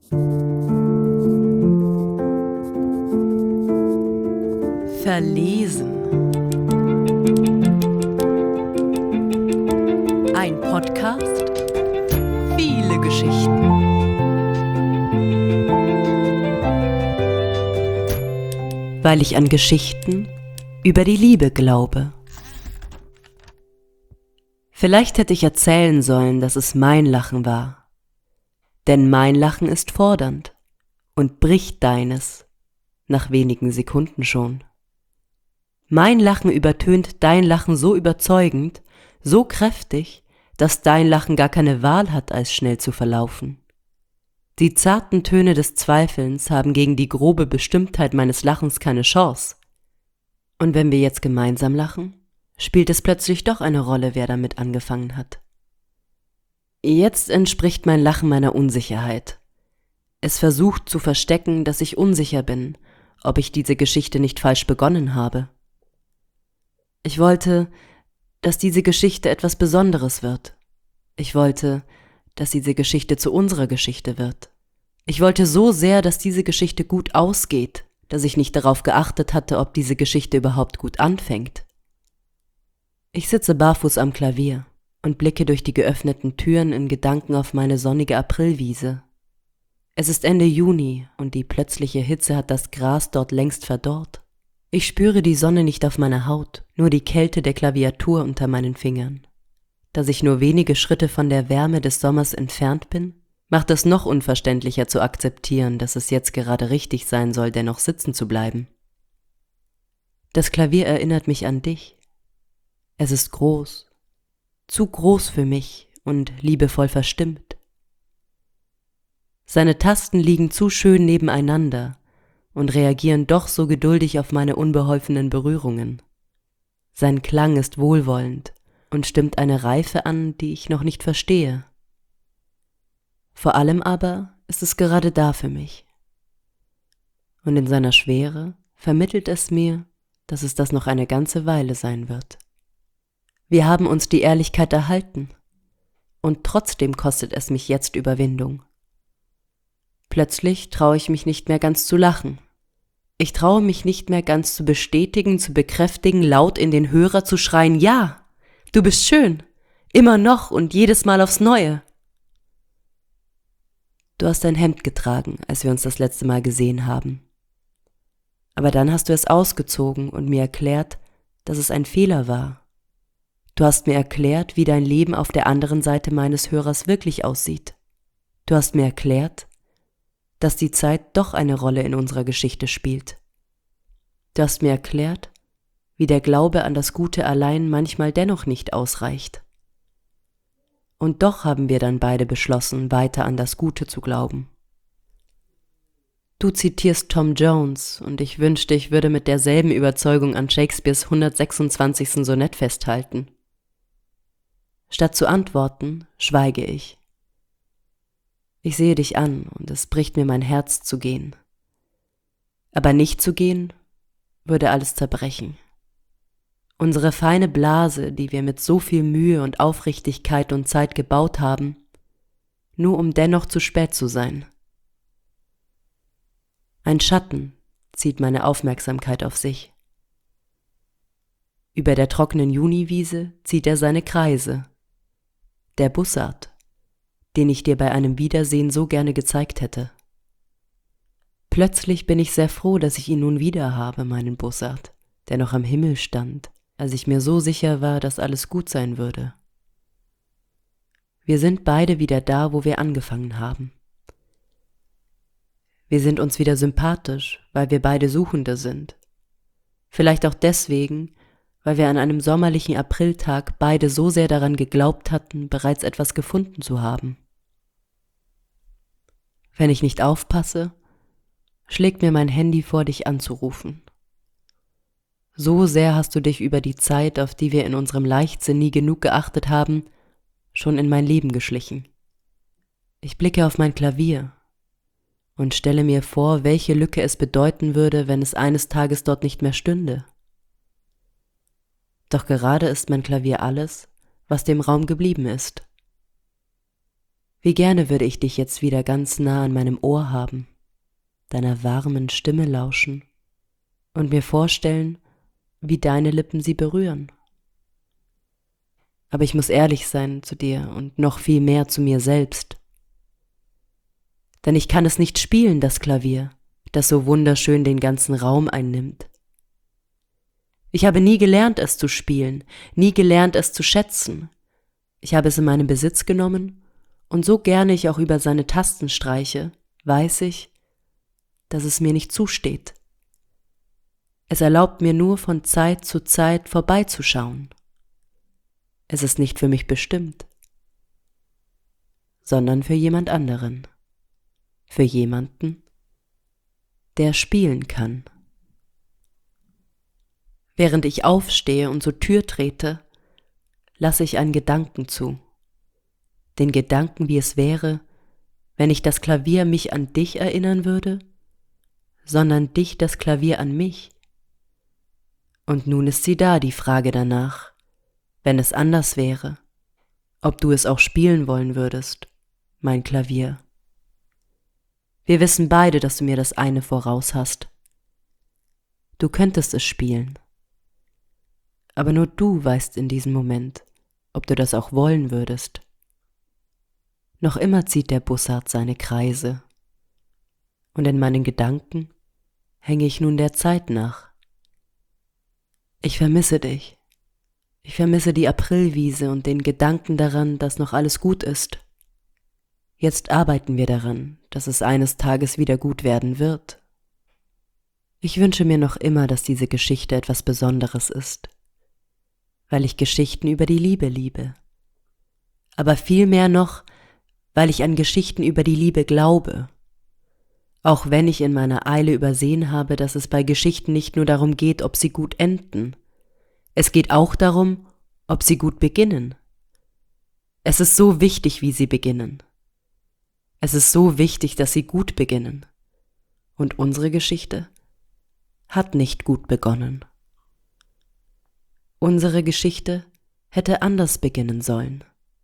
Verlesen. Ein Podcast, viele Geschichten. Weil ich an Geschichten über die Liebe glaube. Vielleicht hätte ich erzählen sollen, dass es mein Lachen war. Denn mein Lachen ist fordernd und bricht deines nach wenigen Sekunden schon. Mein Lachen übertönt dein Lachen so überzeugend, so kräftig, dass dein Lachen gar keine Wahl hat, als schnell zu verlaufen. Die zarten Töne des Zweifelns haben gegen die grobe Bestimmtheit meines Lachens keine Chance. Und wenn wir jetzt gemeinsam lachen, spielt es plötzlich doch eine Rolle, wer damit angefangen hat. Jetzt entspricht mein Lachen meiner Unsicherheit. Es versucht zu verstecken, dass ich unsicher bin, ob ich diese Geschichte nicht falsch begonnen habe. Ich wollte, dass diese Geschichte etwas Besonderes wird. Ich wollte, dass diese Geschichte zu unserer Geschichte wird. Ich wollte so sehr, dass diese Geschichte gut ausgeht, dass ich nicht darauf geachtet hatte, ob diese Geschichte überhaupt gut anfängt. Ich sitze barfuß am Klavier und blicke durch die geöffneten Türen in Gedanken auf meine sonnige Aprilwiese. Es ist Ende Juni und die plötzliche Hitze hat das Gras dort längst verdorrt. Ich spüre die Sonne nicht auf meiner Haut, nur die Kälte der Klaviatur unter meinen Fingern. Dass ich nur wenige Schritte von der Wärme des Sommers entfernt bin, macht es noch unverständlicher zu akzeptieren, dass es jetzt gerade richtig sein soll, dennoch sitzen zu bleiben. Das Klavier erinnert mich an dich. Es ist groß, zu groß für mich und liebevoll verstimmt. Seine Tasten liegen zu schön nebeneinander und reagieren doch so geduldig auf meine unbeholfenen Berührungen. Sein Klang ist wohlwollend und stimmt eine Reife an, die ich noch nicht verstehe. Vor allem aber ist es gerade da für mich. Und in seiner Schwere vermittelt es mir, dass es das noch eine ganze Weile sein wird. Wir haben uns die Ehrlichkeit erhalten und trotzdem kostet es mich jetzt Überwindung. Plötzlich traue ich mich nicht mehr ganz zu lachen. Ich traue mich nicht mehr ganz zu bestätigen, zu bekräftigen, laut in den Hörer zu schreien, ja, du bist schön, immer noch und jedes Mal aufs Neue. Du hast ein Hemd getragen, als wir uns das letzte Mal gesehen haben. Aber dann hast du es ausgezogen und mir erklärt, dass es ein Fehler war. Du hast mir erklärt, wie dein Leben auf der anderen Seite meines Hörers wirklich aussieht. Du hast mir erklärt, dass die Zeit doch eine Rolle in unserer Geschichte spielt. Du hast mir erklärt, wie der Glaube an das Gute allein manchmal dennoch nicht ausreicht. Und doch haben wir dann beide beschlossen, weiter an das Gute zu glauben. Du zitierst Tom Jones und ich wünschte, ich würde mit derselben Überzeugung an Shakespeares 126. Sonett festhalten. Statt zu antworten, schweige ich. Ich sehe dich an und es bricht mir mein Herz zu gehen. Aber nicht zu gehen, würde alles zerbrechen. Unsere feine Blase, die wir mit so viel Mühe und Aufrichtigkeit und Zeit gebaut haben, nur um dennoch zu spät zu sein. Ein Schatten zieht meine Aufmerksamkeit auf sich. Über der trockenen Juniwiese zieht er seine Kreise. Der Bussard, den ich dir bei einem Wiedersehen so gerne gezeigt hätte. Plötzlich bin ich sehr froh, dass ich ihn nun wieder habe, meinen Bussard, der noch am Himmel stand, als ich mir so sicher war, dass alles gut sein würde. Wir sind beide wieder da, wo wir angefangen haben. Wir sind uns wieder sympathisch, weil wir beide Suchende sind. Vielleicht auch deswegen, weil wir an einem sommerlichen Apriltag beide so sehr daran geglaubt hatten, bereits etwas gefunden zu haben. Wenn ich nicht aufpasse, schlägt mir mein Handy vor, dich anzurufen. So sehr hast du dich über die Zeit, auf die wir in unserem Leichtsinn nie genug geachtet haben, schon in mein Leben geschlichen. Ich blicke auf mein Klavier und stelle mir vor, welche Lücke es bedeuten würde, wenn es eines Tages dort nicht mehr stünde. Doch gerade ist mein Klavier alles, was dem Raum geblieben ist. Wie gerne würde ich dich jetzt wieder ganz nah an meinem Ohr haben, deiner warmen Stimme lauschen und mir vorstellen, wie deine Lippen sie berühren. Aber ich muss ehrlich sein zu dir und noch viel mehr zu mir selbst. Denn ich kann es nicht spielen, das Klavier, das so wunderschön den ganzen Raum einnimmt. Ich habe nie gelernt, es zu spielen, nie gelernt, es zu schätzen. Ich habe es in meinen Besitz genommen, und so gerne ich auch über seine Tasten streiche, weiß ich, dass es mir nicht zusteht. Es erlaubt mir nur von Zeit zu Zeit vorbeizuschauen. Es ist nicht für mich bestimmt, sondern für jemand anderen, für jemanden, der spielen kann. Während ich aufstehe und zur Tür trete, lasse ich einen Gedanken zu. Den Gedanken, wie es wäre, wenn nicht das Klavier mich an dich erinnern würde, sondern dich das Klavier an mich. Und nun ist sie da, die Frage danach, wenn es anders wäre, ob du es auch spielen wollen würdest, mein Klavier. Wir wissen beide, dass du mir das eine voraus hast. Du könntest es spielen. Aber nur du weißt in diesem Moment, ob du das auch wollen würdest. Noch immer zieht der Bussard seine Kreise, und in meinen Gedanken hänge ich nun der Zeit nach. Ich vermisse dich. Ich vermisse die Aprilwiese und den Gedanken daran, dass noch alles gut ist. Jetzt arbeiten wir daran, dass es eines Tages wieder gut werden wird. Ich wünsche mir noch immer, dass diese Geschichte etwas Besonderes ist, weil ich Geschichten über die Liebe liebe. Aber vielmehr noch, weil ich an Geschichten über die Liebe glaube. Auch wenn ich in meiner Eile übersehen habe, dass es bei Geschichten nicht nur darum geht, ob sie gut enden. Es geht auch darum, ob sie gut beginnen. Es ist so wichtig, wie sie beginnen. Es ist so wichtig, dass sie gut beginnen. Und unsere Geschichte hat nicht gut begonnen. Unsere Geschichte hätte anders beginnen sollen.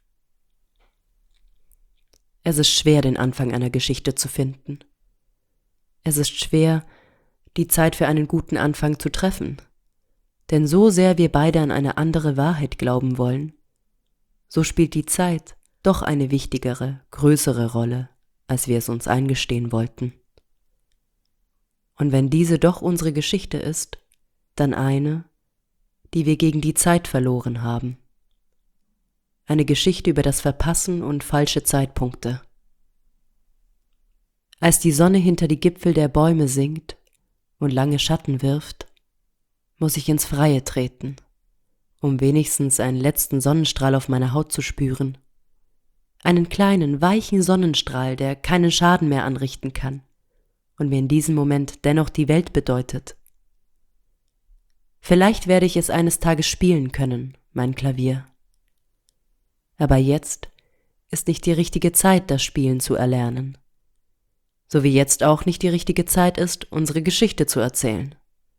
Es ist schwer, den Anfang einer Geschichte zu finden. Es ist schwer, die Zeit für einen guten Anfang zu treffen. Denn so sehr wir beide an eine andere Wahrheit glauben wollen, so spielt die Zeit doch eine wichtigere, größere Rolle, als wir es uns eingestehen wollten. Und wenn diese doch unsere Geschichte ist, dann eine, die wir gegen die Zeit verloren haben. Eine Geschichte über das Verpassen und falsche Zeitpunkte. Als die Sonne hinter die Gipfel der Bäume sinkt und lange Schatten wirft, muss ich ins Freie treten, um wenigstens einen letzten Sonnenstrahl auf meiner Haut zu spüren. Einen kleinen, weichen Sonnenstrahl, der keinen Schaden mehr anrichten kann und mir in diesem Moment dennoch die Welt bedeutet. Vielleicht werde ich es eines Tages spielen können, mein Klavier. Aber jetzt ist nicht die richtige Zeit, das Spielen zu erlernen. So wie jetzt auch nicht die richtige Zeit ist, unsere Geschichte zu erzählen.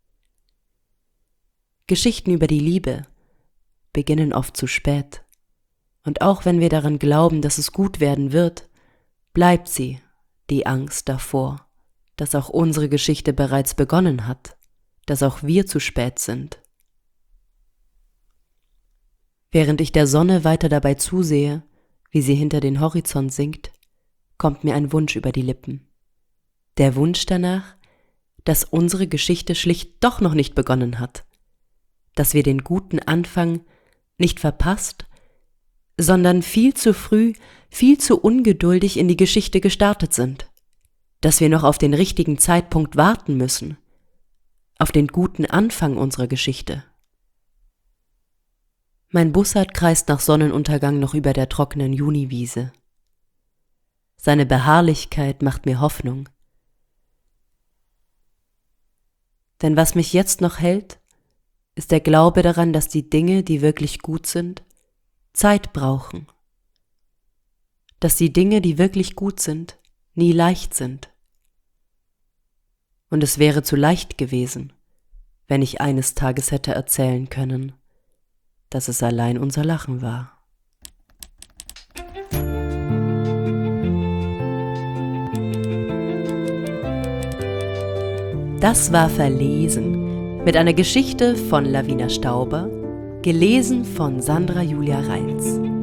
Geschichten über die Liebe beginnen oft zu spät. Und auch wenn wir daran glauben, dass es gut werden wird, bleibt sie, die Angst davor, dass auch unsere Geschichte bereits begonnen hat, dass auch wir zu spät sind. Während ich der Sonne weiter dabei zusehe, wie sie hinter den Horizont sinkt, kommt mir ein Wunsch über die Lippen. Der Wunsch danach, dass unsere Geschichte schlicht doch noch nicht begonnen hat, dass wir den guten Anfang nicht verpasst, sondern viel zu früh, viel zu ungeduldig in die Geschichte gestartet sind, dass wir noch auf den richtigen Zeitpunkt warten müssen, auf den guten Anfang unserer Geschichte. Mein Bussard kreist nach Sonnenuntergang noch über der trockenen Juniwiese. Seine Beharrlichkeit macht mir Hoffnung. Denn was mich jetzt noch hält, ist der Glaube daran, dass die Dinge, die wirklich gut sind, Zeit brauchen. Dass die Dinge, die wirklich gut sind, nie leicht sind. Und es wäre zu leicht gewesen, wenn ich eines Tages hätte erzählen können, dass es allein unser Lachen war. Das war Verlesen mit einer Geschichte von Lavina Stauber, gelesen von Sandra Julia Reitz.